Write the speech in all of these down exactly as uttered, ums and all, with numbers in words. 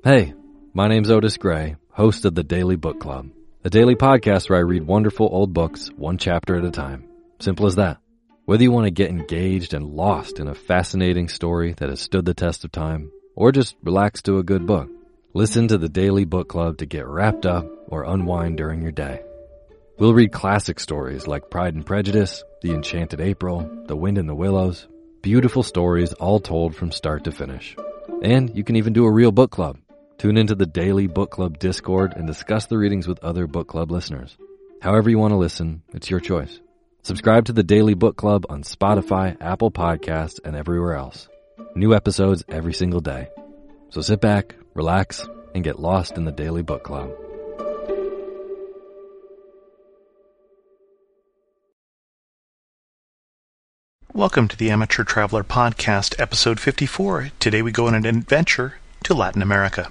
Hey, my name's Otis Gray, host of the Daily Book Club, a daily podcast where I read wonderful old books one chapter at a time. Simple as that. Whether you want to get engaged and lost in a fascinating story that has stood the test of time, or just relax to a good book, listen to the Daily Book Club to get wrapped up or unwind during your day. We'll read classic stories like Pride and Prejudice, The Enchanted April, The Wind in the Willows, beautiful stories all told from start to finish. And you can even do a real book club. Tune into the Daily Book Club Discord and discuss the readings with other book club listeners. However you want to listen, it's your choice. Subscribe to the Daily Book Club on Spotify, Apple Podcasts, and everywhere else. New episodes every single day. So sit back, relax, and get lost in the Daily Book Club. Welcome to the Amateur Traveler Podcast, episode fifty-four. Today we go on an adventure to Latin America.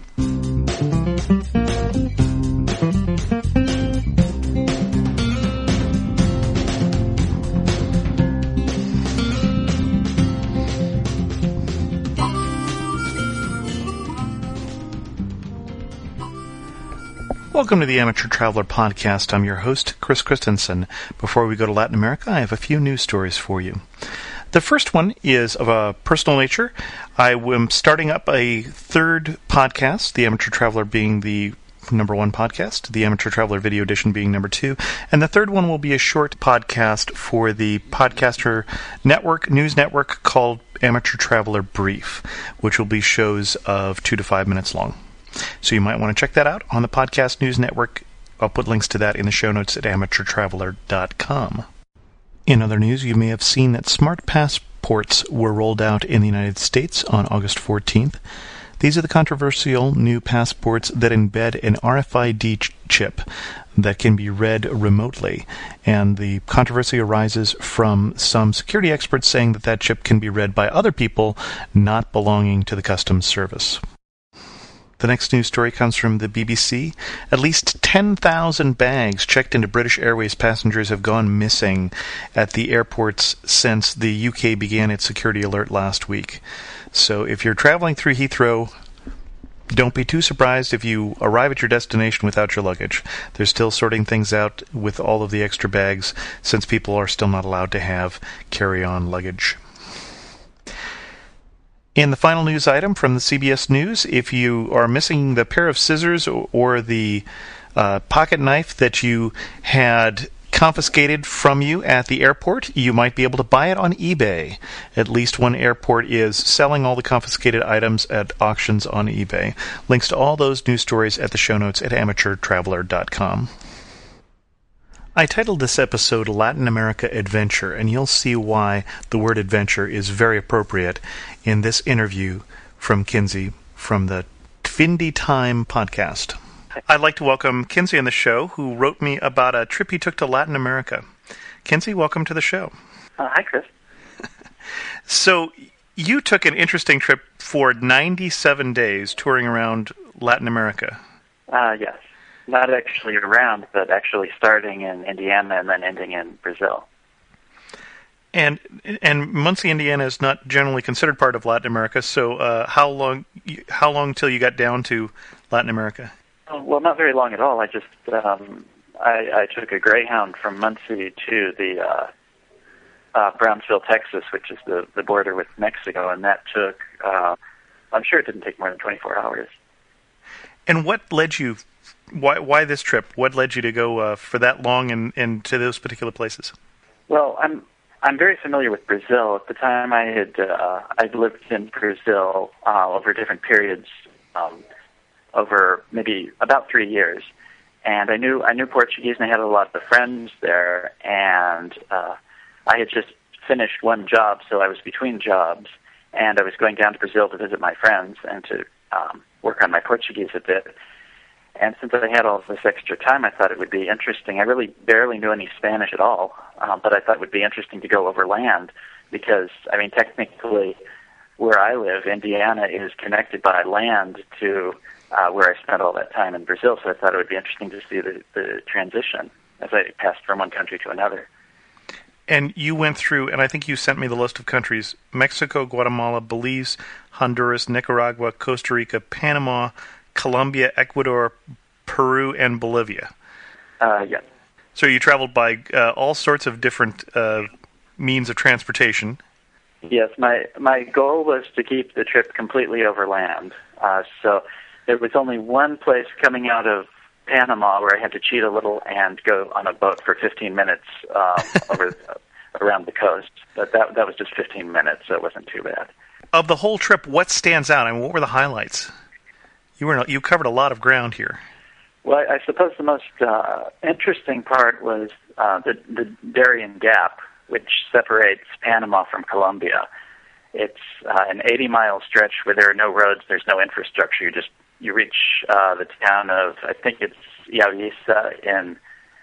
Welcome to the Amateur Traveler Podcast. I'm your host, Chris Christensen. Before we go to Latin America, I have a few news stories for you. The first one is of a personal nature. I am starting up a third podcast, The Amateur Traveler being the number one podcast, The Amateur Traveler Video Edition being number two, and the third one will be a short podcast for the podcaster network, news network called Amateur Traveler Brief, which will be shows of two to five minutes long. So you might want to check that out on the Podcast News Network. I'll put links to that in the show notes at amateur traveler dot com. In other news, you may have seen that smart passports were rolled out in the United States on August fourteenth. These are the controversial new passports that embed an R F I D ch- chip that can be read remotely. And the controversy arises from some security experts saying that that chip can be read by other people not belonging to the customs service. The next news story comes from the B B C. At least ten thousand bags checked into British Airways passengers have gone missing at the airports since the U K began its security alert last week. So if you're traveling through Heathrow, don't be too surprised if you arrive at your destination without your luggage. They're still sorting things out with all of the extra bags since people are still not allowed to have carry-on luggage. In the final news item from the C B S News, if you are missing the pair of scissors or, or the uh, pocket knife that you had confiscated from you at the airport, you might be able to buy it on eBay. At least one airport is selling all the confiscated items at auctions on eBay. Links to all those news stories at the show notes at amateur traveler dot com. I titled this episode Latin America Adventure, and you'll see why the word adventure is very appropriate in this interview from Kinsey from the Tvindy Time podcast. I'd like to welcome Kinsey on the show, who wrote me about a trip he took to Latin America. Kinsey, welcome to the show. Uh, hi, Chris. So, you took an interesting trip for ninety-seven days touring around Latin America. Uh, yes. Not actually around, but actually starting in Indiana and then ending in Brazil. And and Muncie, Indiana is not generally considered part of Latin America, so uh, how long how long till you got down to Latin America? Well, not very long at all. I just um, I, I took a Greyhound from Muncie to the uh, uh, Brownsville, Texas, which is the, the border with Mexico, and that took, uh, I'm sure it didn't take more than twenty-four hours. And what led you, why why this trip? What led you to go uh, for that long and, and to those particular places? Well, I'm I'm very familiar with Brazil. At the time, I had uh, I'd lived in Brazil uh, over different periods, um, over maybe about three years, and I knew I knew Portuguese, and I had a lot of friends there. And uh, I had just finished one job, so I was between jobs, and I was going down to Brazil to visit my friends and to um, work on my Portuguese a bit. And since I had all of this extra time, I thought it would be interesting. I really barely knew any Spanish at all, um, but I thought it would be interesting to go over land because, I mean, technically, where I live, Indiana is connected by land to uh, where I spent all that time in Brazil, so I thought it would be interesting to see the, the transition as I passed from one country to another. And you went through, and I think you sent me the list of countries: Mexico, Guatemala, Belize, Honduras, Nicaragua, Costa Rica, Panama, Colombia, Ecuador, Peru, and Bolivia. Uh, yeah. So you traveled by uh, all sorts of different uh, means of transportation. Yes, my my goal was to keep the trip completely overland. Uh, so there was only one place coming out of Panama where I had to cheat a little and go on a boat for fifteen minutes um, over around the coast. But that that was just fifteen minutes, so it wasn't too bad. Of the whole trip, what stands out? I mean, what were the highlights? You were you covered a lot of ground here. Well, I, I suppose the most uh, interesting part was uh, the, the Darien Gap, which separates Panama from Colombia. It's uh, an eighty-mile stretch where there are no roads, there's no infrastructure. You just you reach uh, the town of, I think it's Yavisa in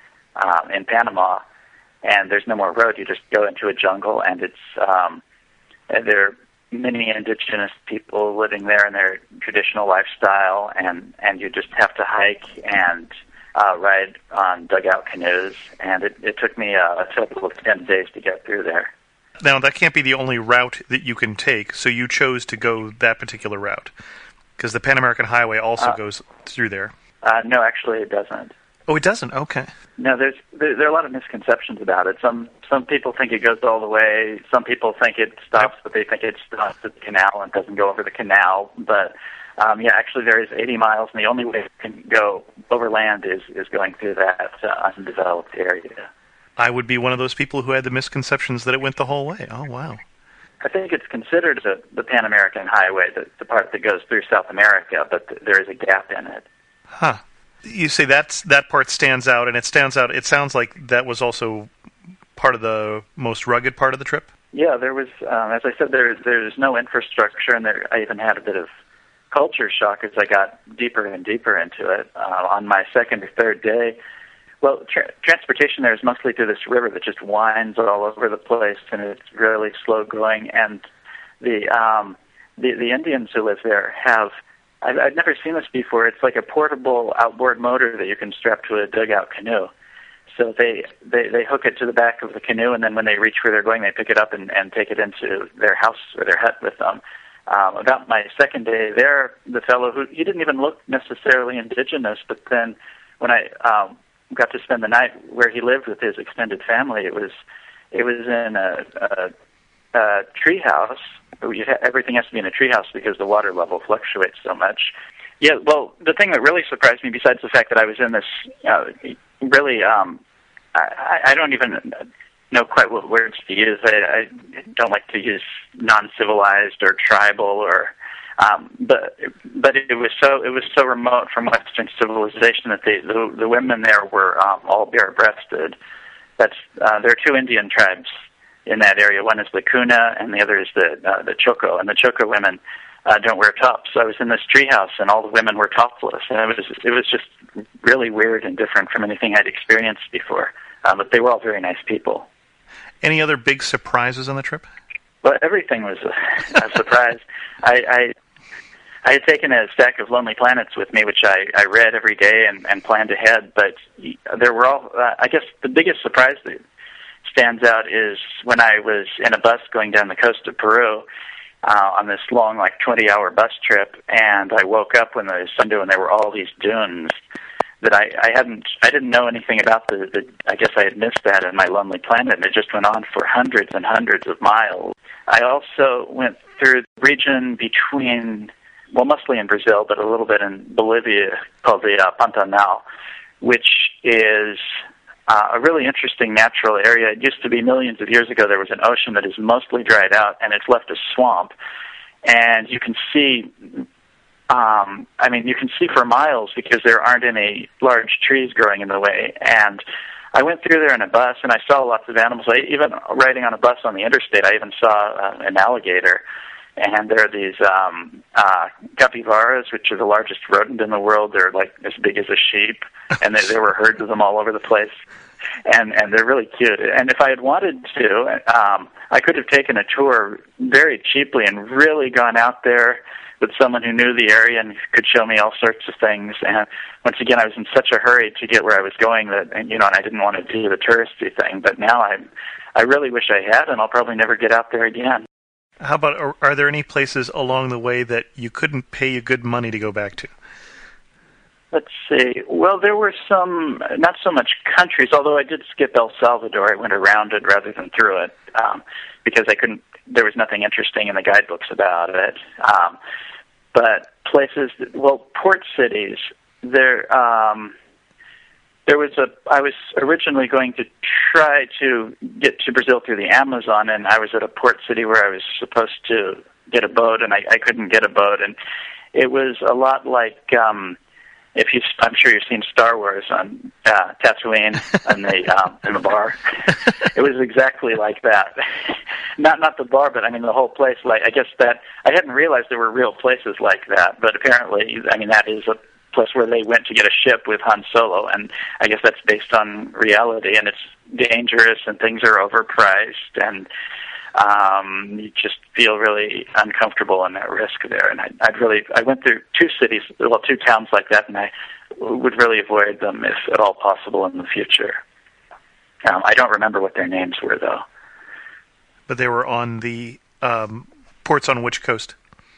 uh, in Panama, and there's no more road. You just go into a jungle, and it's um, and there are many indigenous people living there in their traditional lifestyle, and, and you just have to hike and uh, ride on dugout canoes, and it, it took me a, a total of ten days to get through there. Now, that can't be the only route that you can take, so you chose to go that particular route, because the Pan American Highway also uh, goes through there. Uh, no, actually it doesn't. Oh, it doesn't? Okay. No, there's there, there are a lot of misconceptions about it. Some some people think it goes all the way. Some people think it stops, yep. but they think it stops at the canal and doesn't go over the canal. But um, yeah, actually there is eighty miles, and the only way it can go overland is, is going through that uh, undeveloped area. I would be one of those people who had the misconceptions that it went the whole way. Oh, wow. I think it's considered the, the Pan American Highway, the, the part that goes through South America, but th- there is a gap in it. Huh. You say that's, that part stands out, and it stands out. It sounds like that was also part of the most rugged part of the trip? Yeah, there was, um, as I said, there, there's no infrastructure, and there, I even had a bit of culture shock as I got deeper and deeper into it. Uh, on my second or third day, well, tra- transportation there is mostly through this river that just winds all over the place, and it's really slow going. And the um, the, the Indians who live there have, I've, I've never seen this before. It's like a portable outboard motor that you can strap to a dugout canoe. So they, they, they hook it to the back of the canoe, and then when they reach where they're going, they pick it up and, and take it into their house or their hut with them. Um, about my second day there, the fellow who, he didn't even look necessarily indigenous, but then when I um, got to spend the night where he lived with his extended family, it was it was in a, a, a tree house. Everything has to be in a tree house because the water level fluctuates so much. Yeah, well, the thing that really surprised me, besides the fact that I was in this uh, really, um, I, I don't even know quite what words to use. I, I don't like to use non-civilized or tribal or, um, but but it was so it was so remote from Western civilization that they, the the women there were um, all bare-breasted. That's uh, there are two Indian tribes in that area. One is the Kuna, and the other is the uh, the Choco. And the Choco women uh, don't wear tops. So I was in this treehouse, and all the women were topless, and it was it was just really weird and different from anything I'd experienced before. Uh, but they were all very nice people. Any other big surprises on the trip? Well, everything was a, a surprise. I, I I had taken a stack of Lonely Planets with me, which I, I read every day and, and planned ahead. But there were all. Uh, I guess the biggest surprise that stands out is when I was in a bus going down the coast of Peru uh, on this long, like twenty-hour bus trip, and I woke up when the sun did, and there were all these dunes that I, I hadn't, I didn't know anything about. The, the, I guess I had missed that in my Lonely Planet, and it just went on for hundreds and hundreds of miles. I also went through the region between, well, mostly in Brazil, but a little bit in Bolivia, called the uh, Pantanal, which is uh, a really interesting natural area. It used to be millions of years ago. There was an ocean that is mostly dried out, and it's left a swamp. And you can see, um, I mean, you can see for miles because there aren't any large trees growing in the way. And I went through there in a bus, and I saw lots of animals. I, even riding on a bus on the interstate, I even saw uh, an alligator. And there are these um, uh, capybaras, which are the largest rodent in the world. They're like as big as a sheep, and there, there were herds of them all over the place. And and they're really cute. And if I had wanted to, um, I could have taken a tour very cheaply and really gone out there with someone who knew the area and could show me all sorts of things. And once again, I was in such a hurry to get where I was going that, you know, and I didn't want to do the touristy thing. But now I, I really wish I had, and I'll probably never get out there again. How about, are, are there any places along the way that you couldn't pay you good money to go back to? Let's see. Well, there were some, not so much countries, although I did skip El Salvador. I went around it rather than through it um, because I couldn't, there was nothing interesting in the guidebooks about it. Um, but places, that, well, port cities, there, um, there was a, I was originally going to try to get to Brazil through the Amazon, and I was at a port city where I was supposed to get a boat, and I, I couldn't get a boat. And it was a lot like, um, If you, I'm sure you've seen Star Wars on uh, Tatooine and the um, in the bar. It was exactly like that. not not the bar, but I mean the whole place. Like I guess that I hadn't realized there were real places like that, but apparently, I mean that is a place where they went to get a ship with Han Solo, and I guess that's based on reality. And it's dangerous, and things are overpriced, and Um, you just feel really uncomfortable and at risk there. And I, I'd really, I went through two cities, well, two towns like that, and I would really avoid them if at all possible in the future. Um, I don't remember what their names were, though. But they were on the um, ports on which coast?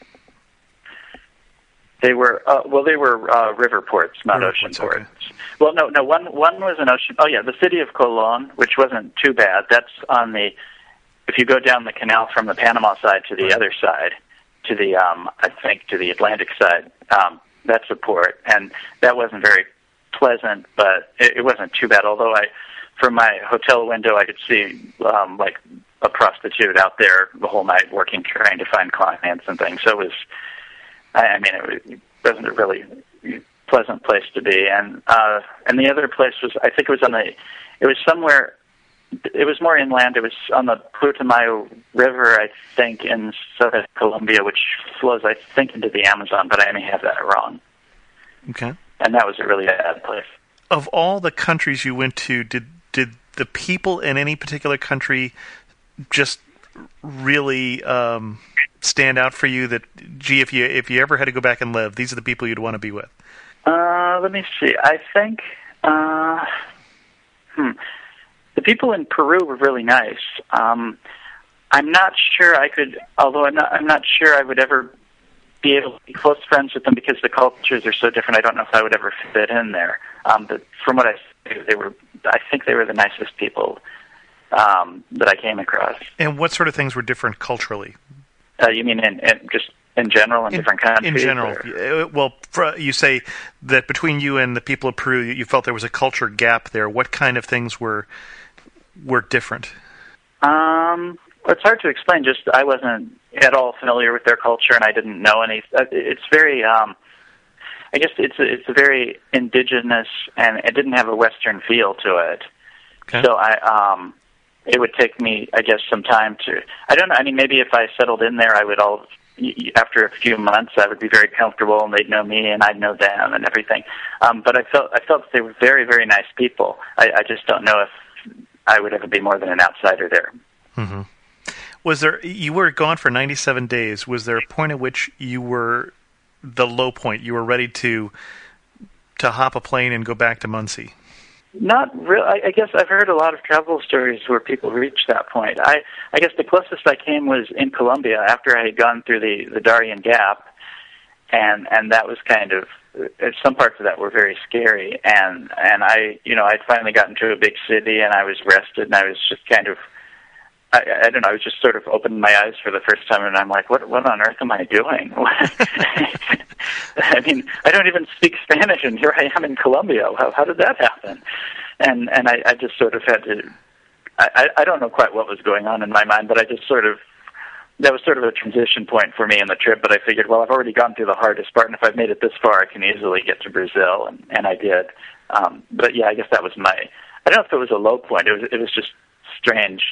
They were, uh, well, they were uh, river ports, not river ocean ports. ports. Okay. Well, no, no, one one was an ocean. Oh, yeah, the city of Colón, which wasn't too bad. That's on the. If you go down the canal from the Panama side to the right. other side, to the, um, I think, to the Atlantic side, um, that's a port. And that wasn't very pleasant, but it, it wasn't too bad. Although I, from my hotel window, I could see, um, like, a prostitute out there the whole night working, trying to find clients and things. So it was, I, I mean, it, was, it wasn't a really pleasant place to be. And, uh, and the other place was, I think it was on the, it was somewhere, it was more inland. It was on the Putumayo River, I think, in southern Colombia, which flows, I think, into the Amazon, but I may have that wrong. Okay. And that was a really bad place. Of all the countries you went to, did did the people in any particular country just really um, stand out for you? That, gee, if you if you ever had to go back and live, these are the people you'd want to be with. Uh, let me see. I think. Uh, hmm. The people in Peru were really nice. Um, I'm not sure I could, although I'm not, I'm not sure I would ever be able to be close friends with them because the cultures are so different. I don't know if I would ever fit in there. Um, but from what I see, they were, I think they were the nicest people um, that I came across. And what sort of things were different culturally? Uh, you mean in, in just in general in, in different countries? In general. Or? Well, for, you say that between you and the people of Peru, you felt there was a culture gap there. What kind of things were were different? Um, it's hard to explain. Just I wasn't at all familiar with their culture, and I didn't know any. It's very, um, I guess it's a, it's a very indigenous, and it didn't have a Western feel to it. Okay. So I, um, it would take me, I guess, some time to. I don't know. I mean, maybe if I settled in there, I would all. After a few months, I would be very comfortable, and they'd know me, and I'd know them, and everything. Um, but I felt I felt they were very, very nice people. I, I just don't know if I would ever be more than an outsider there. Mm-hmm. Was there? You were gone for ninety-seven days. Was there a point at which you were the low point? You were ready to to hop a plane and go back to Muncie? Not real. I, I guess I've heard a lot of travel stories where people reach that point. I, I guess the closest I came was in Colombia after I had gone through the, the Darien Gap, and and that was kind of some parts of that were very scary. And and I, you know, I'd finally gotten to a big city, and I was rested, and I was just kind of, I, I don't know, I was just sort of opened my eyes for the first time, and I'm like, what what on earth am I doing? I mean, I don't even speak Spanish, and here I am in Colombia. How how did that happen? And and I, I just sort of had to. I I don't know quite what was going on in my mind, but I just sort of. That was sort of a transition point for me in the trip. But I figured, well, I've already gone through the hardest part, and if I've made it this far, I can easily get to Brazil, and and I did. Um, but yeah, I guess that was my. I don't know if it was a low point. It was it was just strange.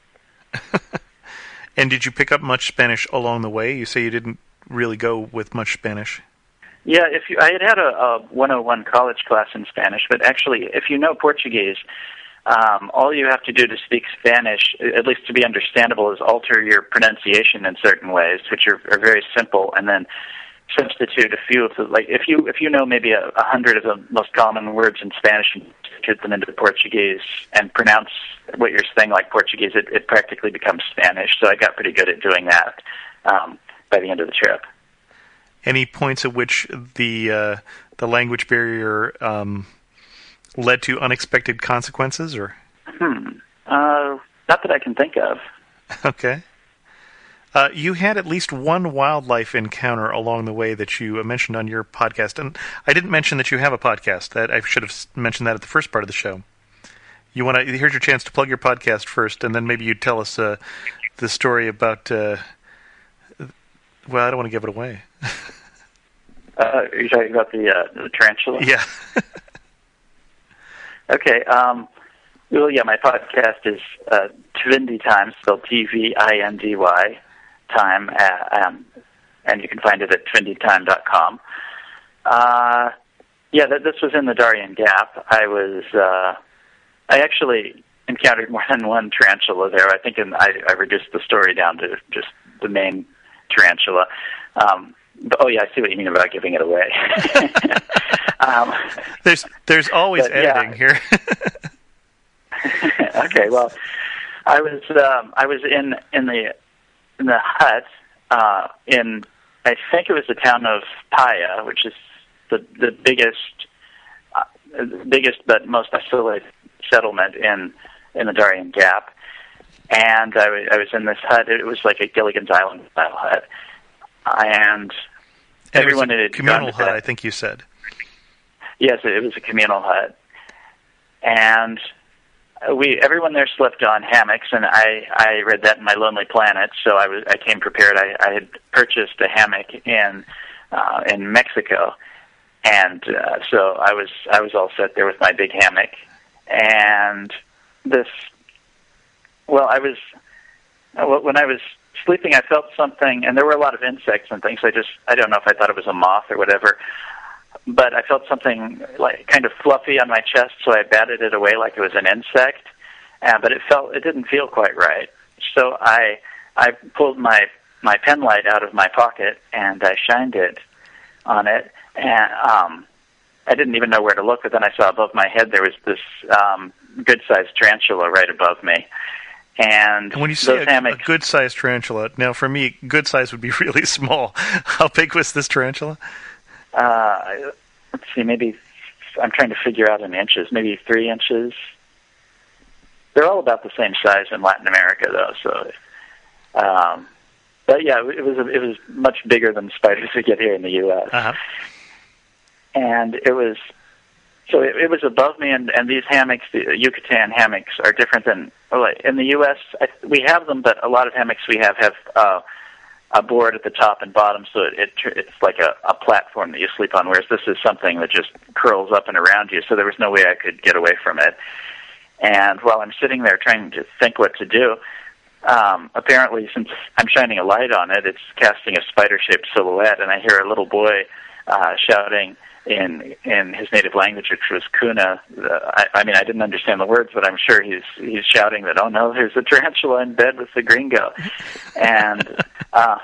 And did you pick up much Spanish along the way? You say you didn't really go with much Spanish. Yeah, if you, I had had a, a one oh one college class in Spanish, but actually, if you know Portuguese, um, all you have to do to speak Spanish, at least to be understandable, is alter your pronunciation in certain ways, which are, are very simple, and then substitute a few of the, like, if you if you know maybe a, a hundred of the most common words in Spanish and substitute them into Portuguese and pronounce what you're saying like Portuguese, it, it practically becomes Spanish. So I got pretty good at doing that um, by the end of the trip. any points at which the uh, the language barrier um, led to unexpected consequences, or? Hmm. Uh, not that I can think of. Okay. Uh, you had at least one wildlife encounter along the way that you mentioned on your podcast, and I didn't mention that you have a podcast. That I should have mentioned that at the first part of the show. You want to? Here's your chance to plug your podcast first, and then maybe you tell us uh, the story about. Uh, well, I don't want to give it away. uh, are you talking about the uh, the tarantula? Yeah. Okay. Um, well, yeah, my podcast is uh, Tvindy Time, spelled T V I N D Y. Time, uh, um, and you can find it at tvindy time dot com. Uh, yeah, th- this was in the Darien Gap. I was, uh, I actually encountered more than one tarantula there. I think in, I, I reduced the story down to just the main tarantula. Um, but, oh yeah, I see what you mean about giving it away. um, there's there's always but, editing yeah. here. Okay, well, I was um, I was in in the in the hut uh, in, I think it was the town of Paya, which is the the biggest uh, biggest but most isolated settlement in in the Darien Gap. And I, w- I was in this hut. It was like a Gilligan's Island style hut, and, and everyone it was a had communal gone to hut. bed. I think you said. Yes, it was a communal hut, and we everyone there slept on hammocks, and I, I read that in My Lonely Planet, so I was I came prepared. I, I had purchased a hammock in uh, in Mexico, and uh, so I was I was all set there with my big hammock, and this. Well, I was when I was sleeping, I felt something, and there were a lot of insects and things. I just I don't know if I thought it was a moth or whatever. But I felt something like kind of fluffy on my chest, so I batted it away like it was an insect. Uh, but it felt it didn't feel quite right. So I I pulled my my pen light out of my pocket and I shined it on it, and um, I didn't even know where to look. But then I saw above my head there was this um, good-sized tarantula right above me. And, and when you say those a, hammocks, a good-sized tarantula, now for me, good size would be really small. How big was this tarantula? Uh, let's see, maybe, I'm trying to figure out in inches, maybe three inches. They're all about the same size in Latin America, though, so, um, but yeah, it was, it was much bigger than spiders we get here in the U S Uh-huh. And it was, so it, it was above me, and, and these hammocks, the Yucatan hammocks, are different than, well, in the U S, I, we have them, but a lot of hammocks we have have, uh, a board at the top and bottom, so it, it it's like a, a platform that you sleep on, whereas this is something that just curls up and around you, so there was no way I could get away from it. And while I'm sitting there trying to think what to do, um, apparently since I'm shining a light on it, it's casting a spider-shaped silhouette, and I hear a little boy uh, shouting in in his native language, which was Kuna. Uh, I, I mean, I didn't understand the words, but I'm sure he's he's shouting that, oh no, there's a tarantula in bed with the gringo. And uh,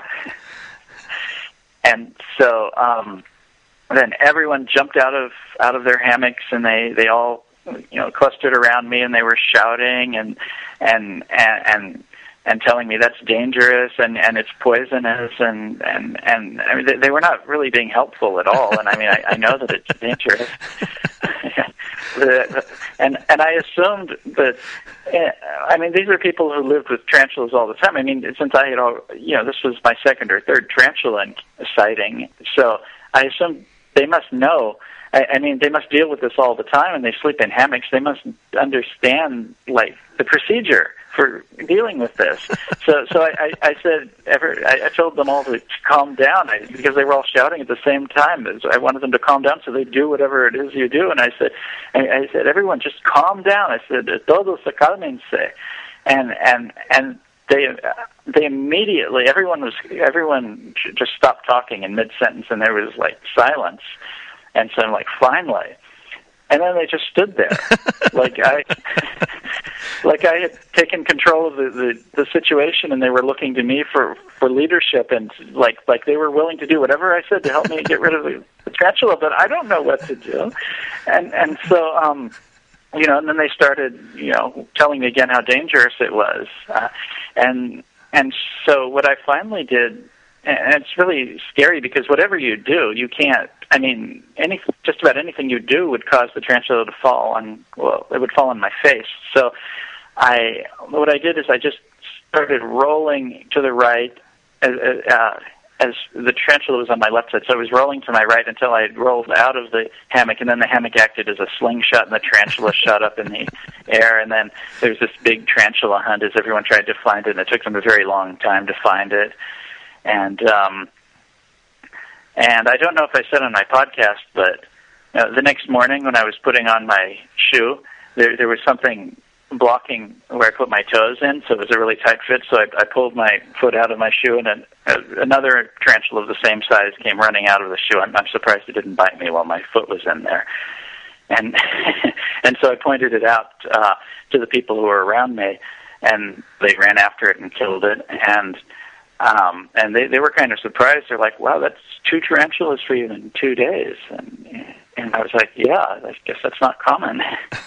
and so um, then everyone jumped out of out of their hammocks, and they, they all you know clustered around me, and they were shouting and and and and, and telling me that's dangerous and, and it's poisonous, and and, and I mean they, they were not really being helpful at all. And I mean I, I know that it's dangerous. and and I assumed that, I mean, these are people who lived with tarantulas all the time. I mean, since I had, all, you know, this was my second or third tarantula sighting, so I assumed they must know. I, I mean, they must deal with this all the time, and they sleep in hammocks. They must understand, like, the procedure for dealing with this. So, so I, I, I said, ever, I, I told them all to calm down I, because they were all shouting at the same time. I wanted them to calm down so they do whatever it is you do. And I said, I, I said, everyone, just calm down. I said, todos se cálmense, and and and they they immediately everyone was everyone just stopped talking in mid sentence, and there was like silence. And so I'm like, finally. And then they just stood there, like I, like I had taken control of the, the, the situation, and they were looking to me for, for leadership, and like like they were willing to do whatever I said to help me get rid of the, the tarantula. But I don't know what to do, and and so um, you know, and then they started, you know, telling me again how dangerous it was, uh, and and so what I finally did and it's really scary because whatever you do, you can't. I mean, any just about anything you do would cause the tarantula to fall on. Well, it would fall on my face. So, I what I did is I just started rolling to the right as, uh, as the tarantula was on my left side. So I was rolling to my right until I had rolled out of the hammock, and then the hammock acted as a slingshot, and the tarantula shot up in the air. And then there was this big tarantula hunt as everyone tried to find it, and it took them a very long time to find it. And um, and I don't know if I said on my podcast, but uh, the next morning when I was putting on my shoe, there there was something blocking where I put my toes in, so it was a really tight fit. So I, I pulled my foot out of my shoe, and then uh, another tarantula of the same size came running out of the shoe. I'm, I'm surprised it didn't bite me while my foot was in there. And and so I pointed it out uh, to the people who were around me, and they ran after it and killed it. And um, and they, they were kind of surprised. They're like, "Wow, that's two tarantulas for you in two days." And and I was like, "Yeah, I guess that's not common."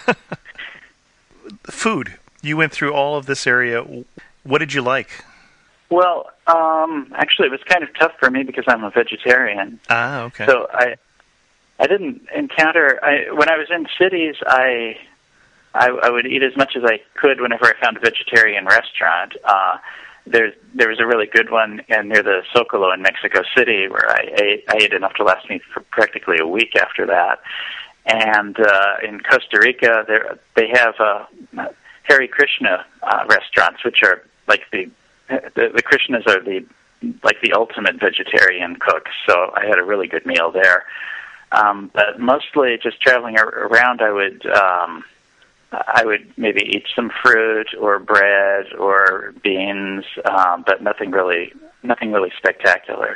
Food. You went through all of this area. What did you like? Well, um, actually, it was kind of tough for me because I'm a vegetarian. Ah, okay. So I, I didn't encounter. I, when I was in cities, I, I, I would eat as much as I could whenever I found a vegetarian restaurant. Uh, there, there was a really good one in, near the Zocalo in Mexico City where I ate. I ate enough to last me for practically a week after that. And uh, in Costa Rica, they have uh, Hare Krishna uh, restaurants, which are like the, the the Krishnas are the like the ultimate vegetarian cooks. So I had a really good meal there. Um, but mostly, just traveling ar- around, I would um, I would maybe eat some fruit or bread or beans, um, but nothing really nothing really spectacular.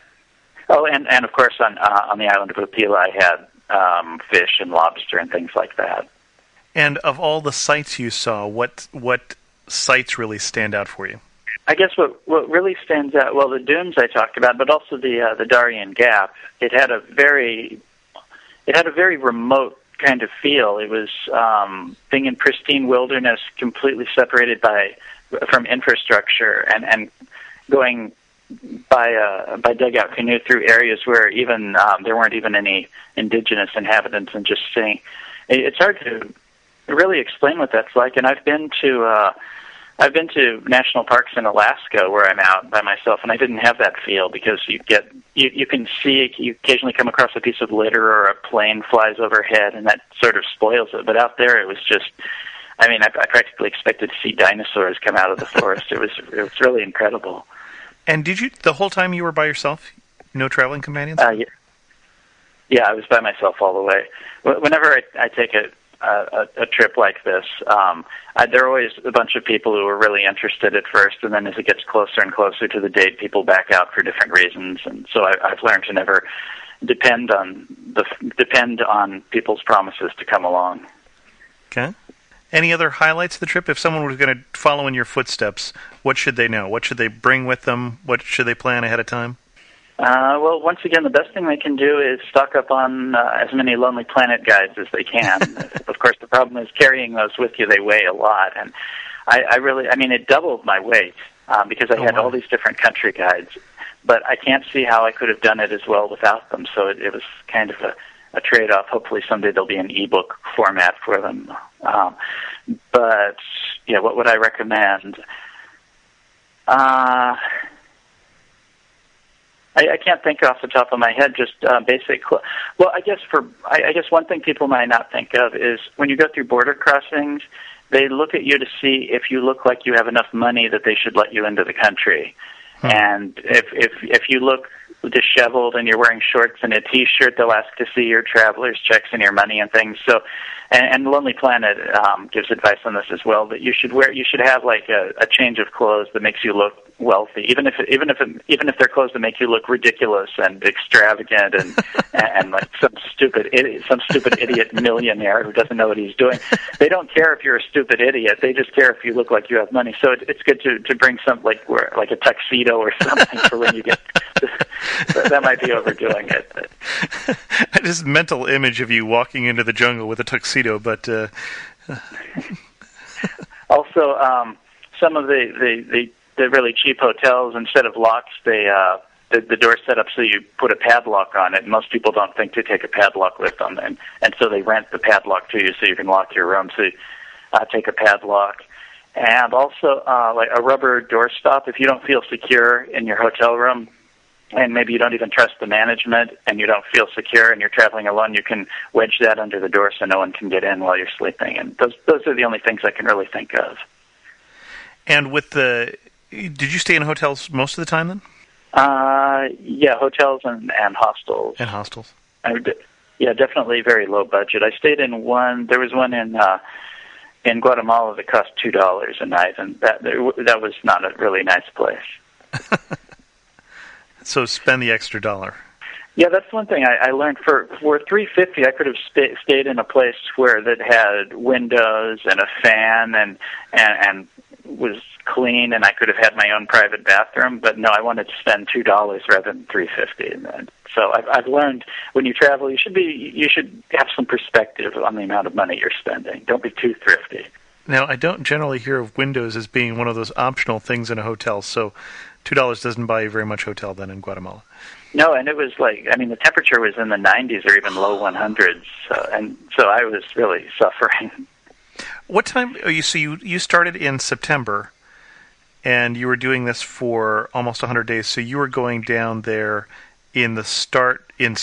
Oh, and, and of course on uh, on the island of Upila, I had Um, fish and lobster and things like that. And of all the sights you saw, what what sights really stand out for you? I guess what what really stands out, well, the dunes I talked about, but also the uh, the Darien Gap. It had a very it had a very remote kind of feel. It was um, being in pristine wilderness, completely separated by from infrastructure, and and going by uh, by dugout canoe through areas where even um, there weren't even any indigenous inhabitants, and just seeing. It's hard to really explain what that's like. And I've been to uh, I've been to national parks in Alaska where I'm out by myself, and I didn't have that feel because you get you, you can see you occasionally come across a piece of litter or a plane flies overhead, and that sort of spoils it. But out there, it was just. I mean, I, I practically expected to see dinosaurs come out of the forest. It was it was really incredible. And did you, the whole time you were by yourself? No traveling companions? Uh, yeah. yeah, I was by myself all the way. Whenever I, I take a, a, a trip like this, um, I, there are always a bunch of people who are really interested at first, and then as it gets closer and closer to the date, people back out for different reasons. And so I, I've learned to never depend on the depend on people's promises to come along. Okay. Any other highlights of the trip? If someone was going to follow in your footsteps, what should they know? What should they bring with them? What should they plan ahead of time? Uh, well, once again, the best thing they can do is stock up on uh, as many Lonely Planet guides as they can. Of course, the problem is carrying those with you. They weigh a lot. And I, I really, I mean, it doubled my weight um, because I oh, had wow. all these different country guides. But I can't see how I could have done it as well without them. So it, it was kind of a a trade-off. Hopefully someday there'll be an ebook format for them. Um, but, yeah, what would I recommend? Uh, I, I can't think off the top of my head, just uh, basic... Cl- well, I guess for I, I guess one thing people might not think of is when you go through border crossings, they look at you to see if you look like you have enough money that they should let you into the country. Hmm. And if if if you look disheveled and you're wearing shorts and a T-shirt, they'll ask to see your traveler's checks and your money and things. So, and, and Lonely Planet um, gives advice on this as well. That you should wear, you should have like a, a change of clothes that makes you look wealthy, even if even if it, even if they're clothes that make you look ridiculous and extravagant and and, and like some stupid idiot, some stupid idiot millionaire who doesn't know what he's doing. They don't care if you're a stupid idiot. They just care if you look like you have money. So it, it's good to to bring some like wear like a tuxedo or something for when you get. That might be overdoing it. But. Just mental image of you walking into the jungle with a tuxedo, but uh... also um, some of the, the, the, the really cheap hotels, instead of locks, they uh, the, the door's set up so you put a padlock on it. Most people don't think to take a padlock with them, and, and so they rent the padlock to you so you can lock your room. So uh, take a padlock. And also uh, like a rubber doorstop. If you don't feel secure in your hotel room, and maybe you don't even trust the management, and you don't feel secure, and you're traveling alone, you can wedge that under the door so no one can get in while you're sleeping. And those those are the only things I can really think of. And with the, did you stay in hotels most of the time then? Uh, yeah, hotels and, and hostels. And hostels. I, yeah, definitely very low budget. I stayed in one. There was one in uh, in Guatemala that cost two dollars a night, and that that was not a really nice place. So spend the extra dollar. Yeah, that's one thing I, I learned. For for three fifty, I could have sta- stayed in a place where that had windows and a fan and and and was clean, and I could have had my own private bathroom. But no, I wanted to spend two dollars rather than three fifty. And so I've, I've learned when you travel, you should be you should have some perspective on the amount of money you're spending. Don't be too thrifty. Now, I don't generally hear of windows as being one of those optional things in a hotel. So two dollars doesn't buy you very much hotel then in Guatemala. No, and it was like, I mean, the temperature was in the nineties or even low one hundreds, so, and so I was really suffering. What time, oh, you, so you, you started in September, and you were doing this for almost one hundred days, so you were going down there in the start, in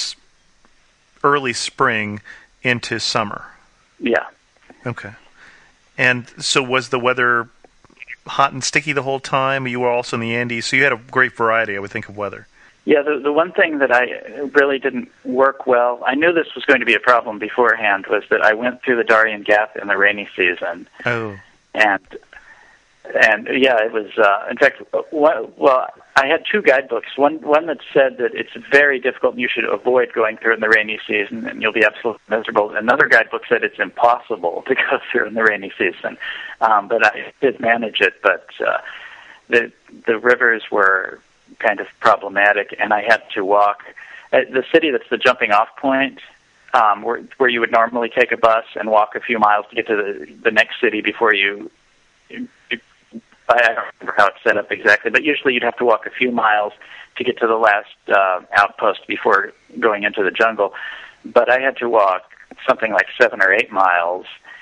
early spring into summer. Yeah. Okay. And so was the weather hot and sticky the whole time? You were also in the Andes, so you had a great variety, I would think, of weather. Yeah, the the one thing that I really didn't work well, I knew this was going to be a problem beforehand, was that I went through the Darien Gap in the rainy season. Oh. And, and yeah, it was, uh, in fact, one, well, I had two guidebooks. One one that said that it's very difficult and you should avoid going through in the rainy season and you'll be absolutely miserable. Another guidebook said it's impossible to go through in the rainy season. Um, but I did manage it, but uh, the the rivers were kind of problematic, and I had to walk. At the city that's the jumping off point, um, where where you would normally take a bus and walk a few miles to get to the, the next city before you, you, you I don't remember how it's set up exactly, but usually you'd have to walk a few miles to get to the last uh, outpost before going into the jungle. But I had to walk something like seven or eight miles,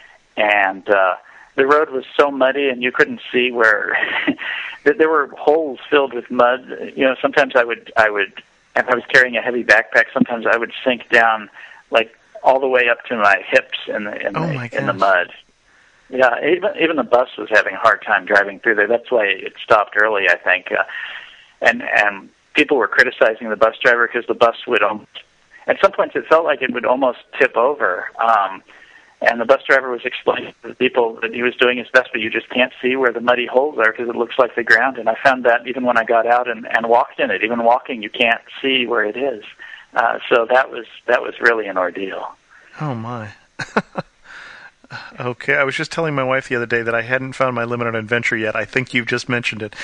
and uh, the road was so muddy, and you couldn't see where there were holes filled with mud. You know, sometimes I would, I would, if I was carrying a heavy backpack, sometimes I would sink down like all the way up to my hips in the in, oh the, in the mud. Yeah, even even the bus was having a hard time driving through there. That's why it stopped early, I think. Uh, and and people were criticizing the bus driver because the bus would almost, at some points it felt like it would almost tip over. Um, And the bus driver was explaining to the people that he was doing his best, but you just can't see where the muddy holes are because it looks like the ground. And I found that even when I got out and, and walked in it, even walking, you can't see where it is. Uh, so that was that was really an ordeal. Oh, my. Okay, I was just telling my wife the other day that I hadn't found my limit on adventure yet. I think you've just mentioned it.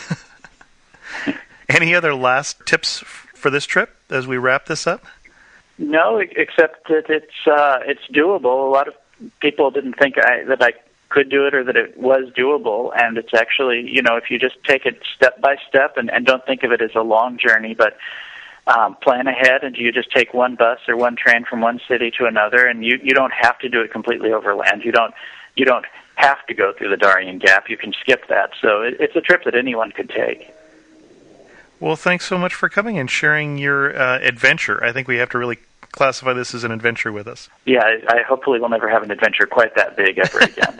Any other last tips for this trip as we wrap this up? No, except that it's uh, it's doable. A lot of people didn't think I, that I could do it or that it was doable, and it's actually, you know, if you just take it step by step and, and don't think of it as a long journey, but um, plan ahead, and you just take one bus or one train from one city to another, and you, you don't have to do it completely overland. You don't you don't have to go through the Darien Gap. You can skip that. So it, it's a trip that anyone could take. Well, thanks so much for coming and sharing your uh, adventure. I think we have to really classify this as an adventure with us. Yeah, I, I hopefully will never have an adventure quite that big ever again.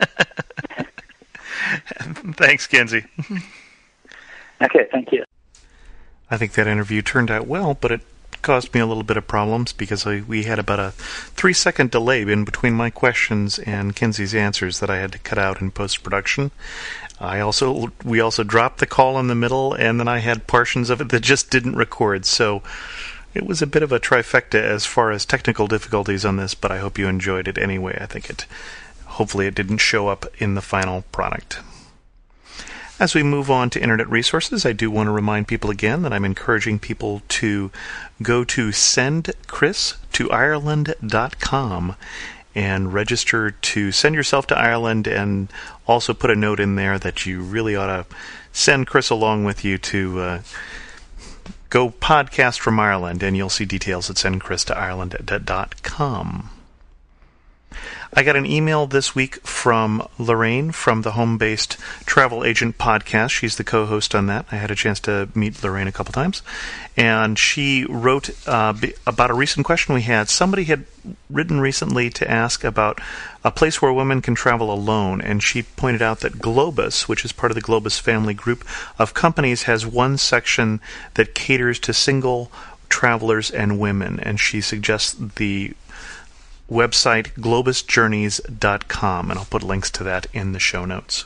Thanks, Kenzie. Okay, thank you. I think that interview turned out well, but it caused me a little bit of problems because I, we had about a three-second delay in between my questions and Kenzie's answers that I had to cut out in post-production. I also we also dropped the call in the middle, and then I had portions of it that just didn't record. So it was a bit of a trifecta as far as technical difficulties on this, but I hope you enjoyed it anyway. I think it hopefully it didn't show up in the final product. As we move on to internet resources, I do want to remind people again that I'm encouraging people to go to send chris to ireland dot com and register to send yourself to Ireland, and also put a note in there that you really ought to send Chris along with you to uh, go podcast from Ireland, and you'll see details at send chris to ireland dot com. I got an email this week from Lorraine from the Home-Based Travel Agent podcast. She's the co-host on that. I had a chance to meet Lorraine a couple times. And she wrote uh, about a recent question we had. Somebody had written recently to ask about a place where women can travel alone. And she pointed out that Globus, which is part of the Globus family group of companies, has one section that caters to single travelers and women. And she suggests the website globus journeys dot com, and I'll put links to that in the show notes.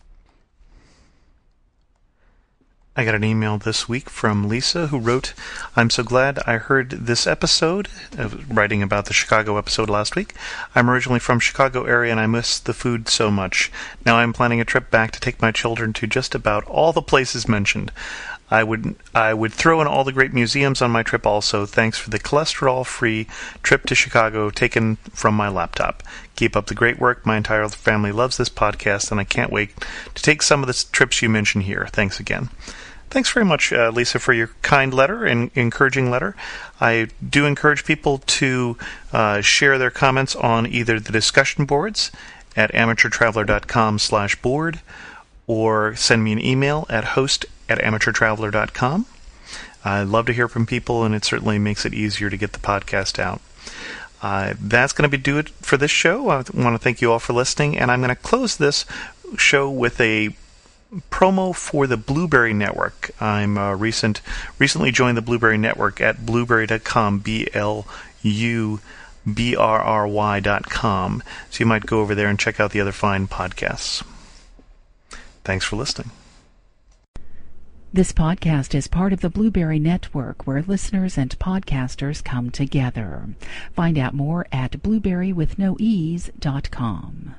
I got an email this week from Lisa, who wrote, I'm so glad I heard this episode, uh, writing about the Chicago episode last week. I'm originally from Chicago area and I miss the food so much. Now I'm planning a trip back to take my children to just about all the places mentioned. I would I would throw in all the great museums on my trip also. Thanks for the cholesterol-free trip to Chicago taken from my laptop. Keep up the great work. My entire family loves this podcast, and I can't wait to take some of the trips you mention here. Thanks again. Thanks very much, uh, Lisa, for your kind letter and encouraging letter. I do encourage people to uh, share their comments on either the discussion boards at amateurtraveler.com slash board or send me an email at host at amateurtraveler dot com. I love to hear from people, and it certainly makes it easier to get the podcast out. Uh, that's going to be do it for this show. I want to thank you all for listening, and I'm going to close this show with a promo for the Blueberry Network. I'm uh, recent recently joined the Blueberry Network at blueberry dot com, B L U B R R Y dot com. So you might go over there and check out the other fine podcasts. Thanks for listening. This podcast is part of the Blueberry Network, where listeners and podcasters come together. Find out more at blueberry with no ease dot com.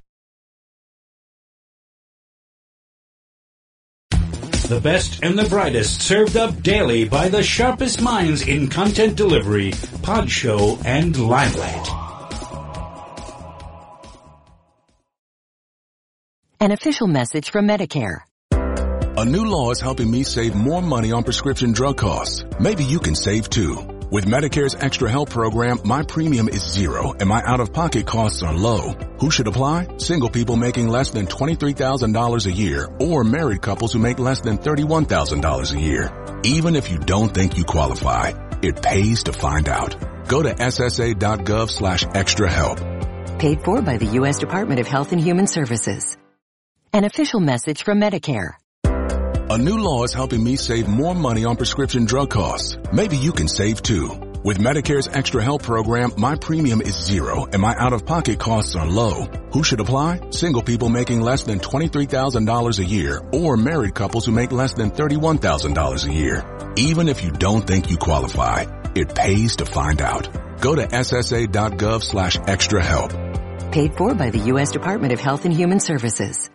The best and the brightest served up daily by the sharpest minds in content delivery, pod show, and limelight. An official message from Medicare. A new law is helping me save more money on prescription drug costs. Maybe you can save too. With Medicare's Extra Help program, my premium is zero and my out-of-pocket costs are low. Who should apply? Single people making less than twenty-three thousand dollars a year or married couples who make less than thirty-one thousand dollars a year. Even if you don't think you qualify, it pays to find out. Go to S S A dot gov slash extra help. Paid for by the U S Department of Health and Human Services. An official message from Medicare. A new law is helping me save more money on prescription drug costs. Maybe you can save too. With Medicare's Extra Help program, my premium is zero and my out-of-pocket costs are low. Who should apply? Single people making less than twenty-three thousand dollars a year or married couples who make less than thirty-one thousand dollars a year. Even if you don't think you qualify, it pays to find out. Go to S S A dot gov slash extra help. Paid for by the U S Department of Health and Human Services.